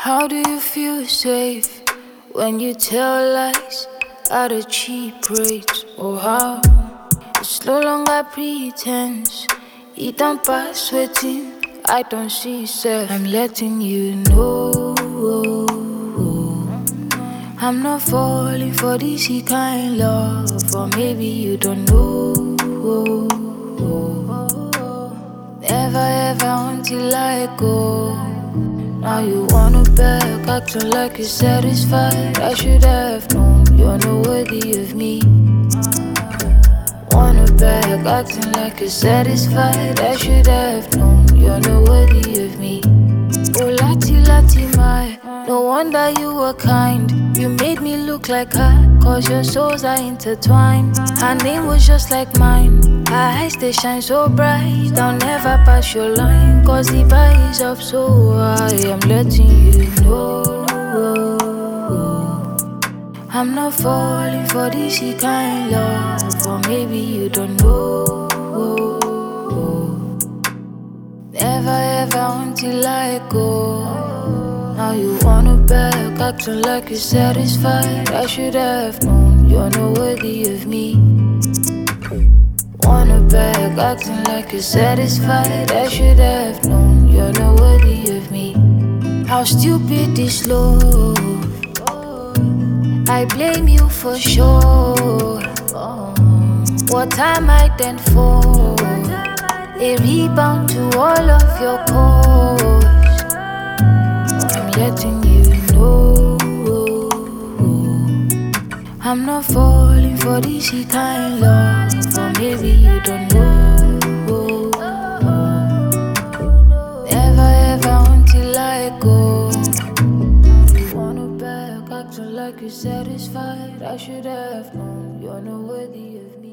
How do you feel safe when you tell lies at a cheap rate? Oh, how it's no longer pretense. It don't pass waiting. I don't see self. I'm letting you know I'm not falling for this kind love. Or maybe you don't know. Never ever until I go. Now you wanna back, acting like you're satisfied. I should have known you're not worthy of me. Wanna back, acting like you're satisfied. I should have known you're not worthy of me. Oh lati lati my, no wonder you were kind. You made me look like her, cause your souls are intertwined. Her name was just like mine. Her eyes they shine so bright, I'll never pass your line. Cause the bar is up so high, I'm letting you know I'm not falling for this kind love. Or maybe you don't know. Never ever until I go. Now you wanna back, acting like you're satisfied. I should have known you're not worthy of me. Wanna back, acting like you're satisfied. I should have known you're not worthy of me. How stupid this love, I blame you for sure. What am I then for? A rebound to all of your calls. I'm letting you know I'm not falling for this kind love. Or maybe you don't know. Never ever until I go. You wanna back, acting like you're satisfied. I should have known you're not worthy of me.